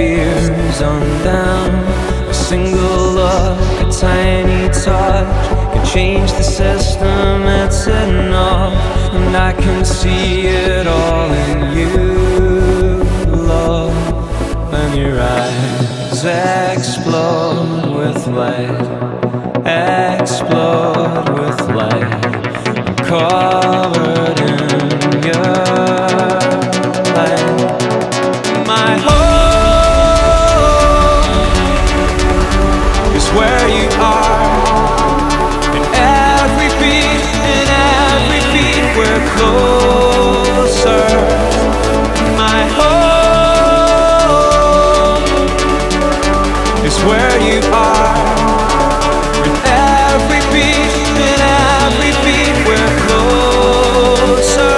fears undone. A single look, a tiny touch can change the system, it's enough. And I can see it all in you, love. When your eyes explode with light, explode with light. I'm covered in your light. My home is where you are. In every beat we're closer. My home is where you are. In every beat we're closer.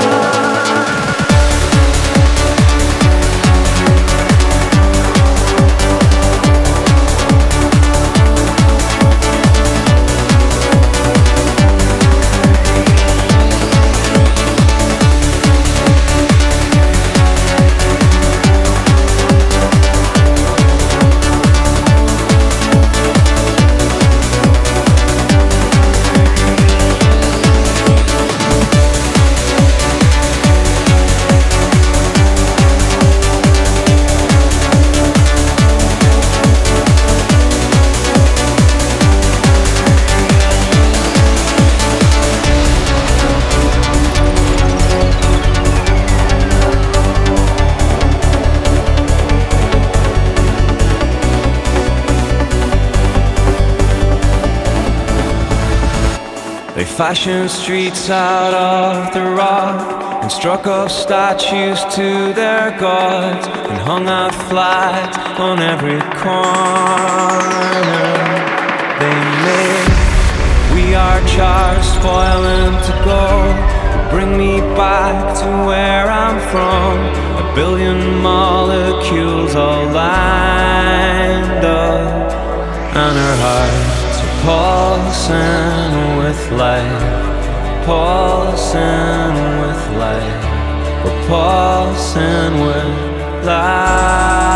They fashioned streets out of the rock and struck up statues to their gods and hung out flags on every corner. They made we are charged, spoiling to go. Bring me back to where I'm from. A billion molecules all lined up, and her heart's pulsing with light, pulsing with light, we're pulsing with light.